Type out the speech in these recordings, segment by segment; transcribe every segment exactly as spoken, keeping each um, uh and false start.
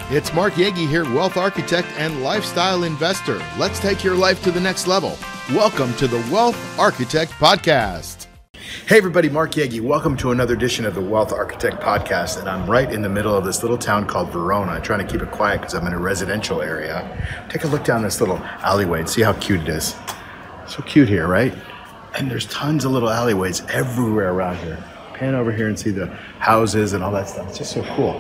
It's Mark Yagi here, wealth architect and lifestyle investor. Let's take your life to the next level. Welcome to the Wealth Architect Podcast. Hey everybody, Mark Yagi. Welcome to another edition of the Wealth Architect Podcast. And I'm right in the middle of this little town called Verona. I'm trying to keep it quiet because I'm in a residential area. Take a look down this little alleyway and see how cute it is. So cute here, right? And there's tons of little alleyways everywhere around here. Pan over here and see the houses and all that stuff. It's just so cool.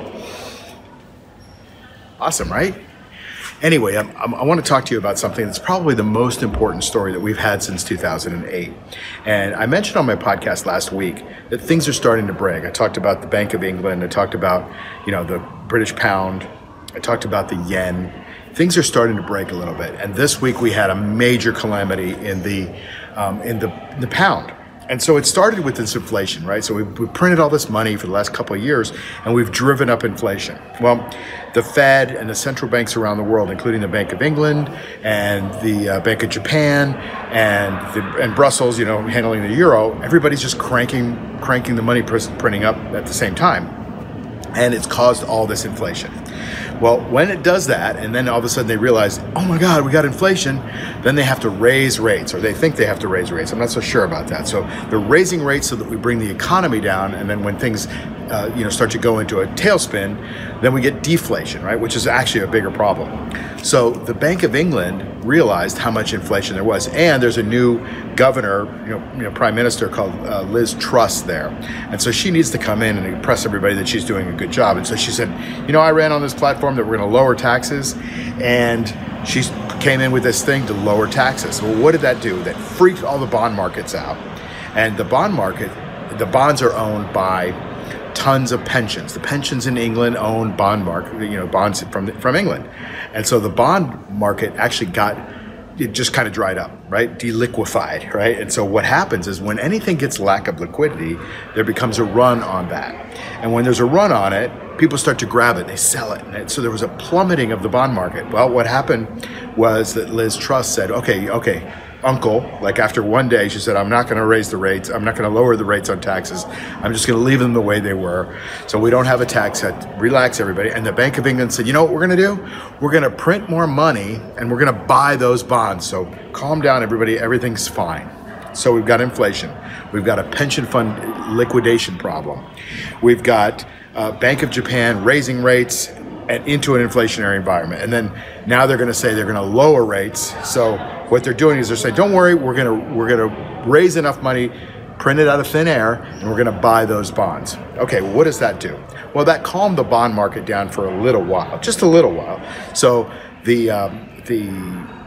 Awesome, right? Anyway, I'm, I'm, I want to talk to you about something that's probably the most important story that we've had since two thousand eight. And I mentioned on my podcast last week that things are starting to break. I talked about the Bank of England. I talked about, you know, the British pound. I talked about the yen. Things are starting to break a little bit. And this week we had a major calamity in the um, in the, the pound. And so it started with this inflation, right? So we, we printed all this money for the last couple of years, and we've driven up inflation. Well, the Fed and the central banks around the world, including the Bank of England and the uh, Bank of Japan and the, and Brussels, you know, handling the euro, everybody's just cranking cranking the money pr- printing up at the same time. And it's caused all this inflation. Well, when it does that, and then all of a sudden they realize, oh my God, we got inflation, then they have to raise rates, or they think they have to raise rates. I'm not so sure about that. So they're raising rates so that we bring the economy down, and then when things uh, you know, start to go into a tailspin, then we get deflation, right? Which is actually a bigger problem. So the Bank of England realized how much inflation there was, and there's a new governor, you know, you know prime minister called uh, Liz Truss there, and so she needs to come in and impress everybody that she's doing a good job. And so she said, you know, I ran on this platform that we're going to lower taxes, and she came in with this thing to lower taxes. Well, what did that do? That freaked all the bond markets out, and the bond market, the bonds are owned by tons of pensions. The pensions in England own bond market, you know, bonds from from England, and so the bond market actually got, it just kind of dried up, right? Deliquified, right? And so what happens is when anything gets lack of liquidity, there becomes a run on that, and when there's a run on it, people start to grab it, they sell it, and so there was a plummeting of the bond market. Well, what happened was that Liz Truss said, okay, okay. Uncle, like after one day, she said, I'm not going to raise the rates. I'm not going to lower the rates on taxes. I'm just going to leave them the way they were. So we don't have a tax cut. Relax, everybody. And the Bank of England said, you know what we're going to do? We're going to print more money and we're going to buy those bonds. So calm down, everybody. Everything's fine. So we've got inflation. We've got a pension fund liquidation problem. We've got uh, Bank of Japan raising rates and into an inflationary environment. And then now they're going to say they're going to lower rates. So what they're doing is they're saying, don't worry, we're going to we're going to raise enough money, print it out of thin air, and we're going to buy those bonds. Okay, well, what does that do? Well, that calmed the bond market down for a little while, just a little while. So the um, the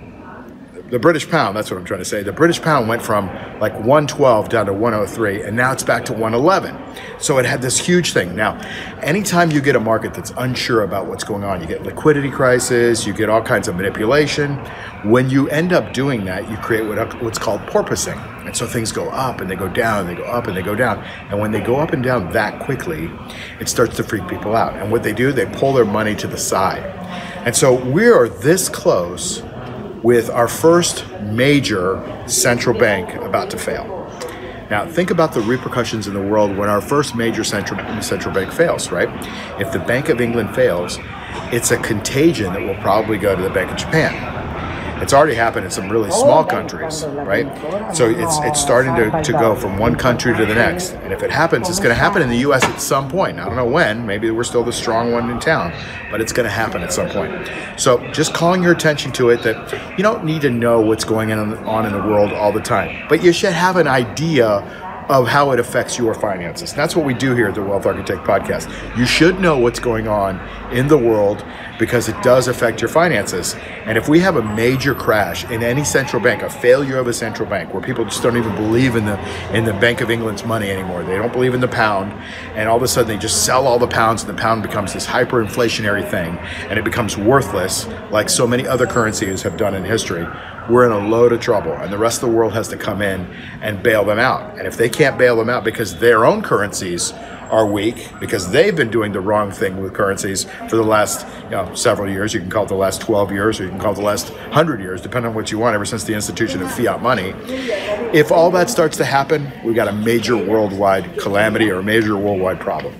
the British pound, that's what I'm trying to say. The British pound went from like one twelve down to one oh three, and now it's back to one eleven. So it had this huge thing. Now, anytime you get a market that's unsure about what's going on, you get liquidity crisis, you get all kinds of manipulation. When you end up doing that, you create what, what's called porpoising. And so things go up and they go down, and they go up and they go down. And when they go up and down that quickly, it starts to freak people out. And what they do, they pull their money to the side. And so we are this close with our first major central bank about to fail. Now, think about the repercussions in the world when our first major central central bank fails, right? If the Bank of England fails, it's a contagion that will probably go to the Bank of Japan. It's already happened in some really small countries, right? So it's it's starting to, to go from one country to the next. And if it happens, it's going to happen in the U S at some point. I don't know when. Maybe we're still the strong one in town, but it's going to happen at some point. So just calling your attention to it, that you don't need to know what's going on in the world all the time, but you should have an idea of how it affects your finances. And that's what we do here at the Wealth Architect Podcast. You should know what's going on in the world because it does affect your finances. And if we have a major crash in any central bank, a failure of a central bank, where people just don't even believe in the in the Bank of England's money anymore, they don't believe in the pound, and all of a sudden they just sell all the pounds, and the pound becomes this hyperinflationary thing, and it becomes worthless like so many other currencies have done in history, we're in a load of trouble, and the rest of the world has to come in and bail them out. And if they can't bail them out because their own currencies are weak, because they've been doing the wrong thing with currencies for the last you know, several years, you can call it the last twelve years, or you can call it the last one hundred years, depending on what you want, ever since the institution of fiat money. If all that starts to happen, we've got a major worldwide calamity or a major worldwide problem.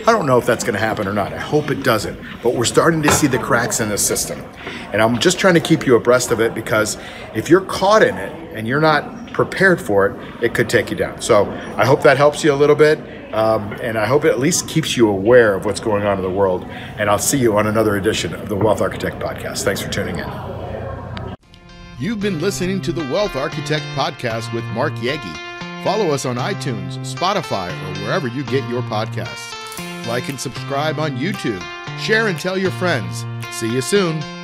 I don't know if that's going to happen or not. I hope it doesn't. But we're starting to see the cracks in the system. And I'm just trying to keep you abreast of it, because if you're caught in it and you're not prepared for it, it could take you down. So I hope that helps you a little bit. Um, and I hope it at least keeps you aware of what's going on in the world. And I'll see you on another edition of the Wealth Architect Podcast. Thanks for tuning in. You've been listening to the Wealth Architect Podcast with Mark Yegi. Follow us on iTunes, Spotify, or wherever you get your podcasts. Like and subscribe on YouTube. Share and tell your friends. See you soon.